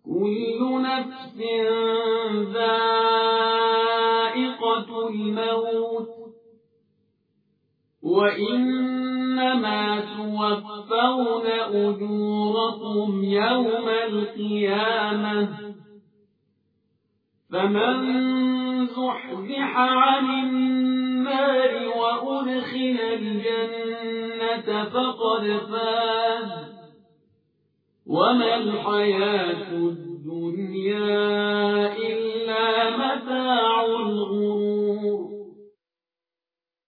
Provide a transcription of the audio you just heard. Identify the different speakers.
Speaker 1: كل نفس ذائقة الموت وإنما توفون أجوركم يوم القيامة فمن زحزح عن النار وأدخل الجنة فقد فاز وما الحياة الدنيا